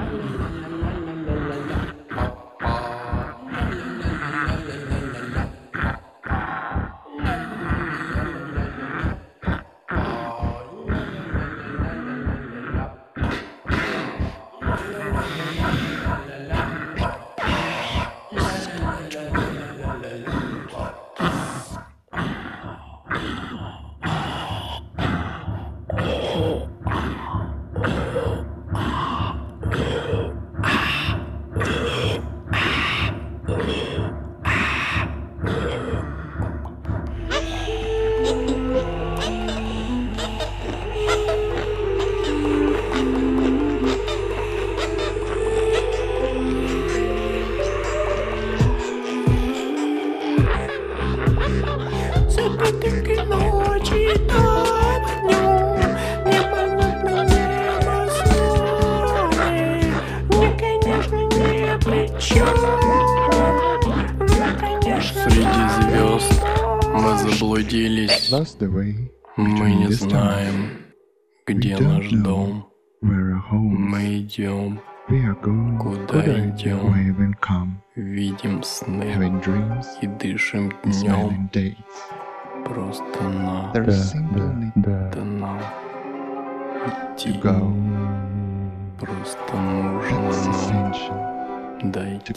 Среди звезд мы заблудились. Мы не знаем, где наш дом. Мы идем, куда идем. Видим сны и дышим днем. Просто надо нам идти. Просто нужно нам дойти.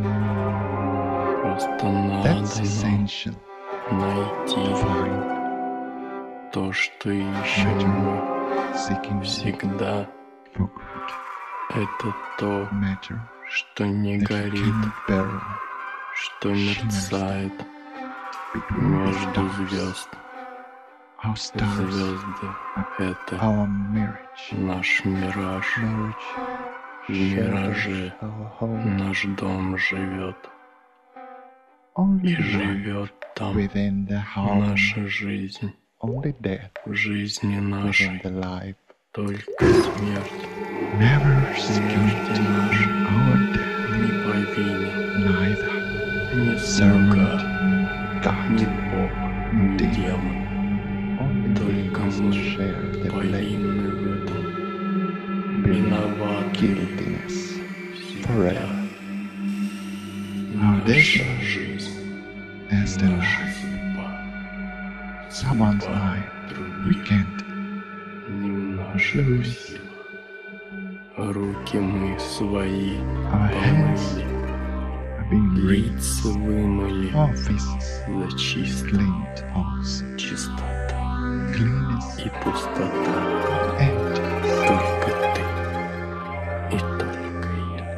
Просто надо нам найти то, что ищем мы всегда. Это то, что не горит, что мерцает между звезд. Звезды — это наш мираж. В мираже наш дом живет. И живет там наша жизнь. В жизни нашей только смерть. Смерти нашей не по вине, ни слуга, ни Бог, ни демон. Только мы повинны в этом, виноваты всегда. Наша жизнь, наша судьба, судьба других не в наших силах. Руки мы свои помыли, лица вымыли за чистота и пустота. Только ты и только я.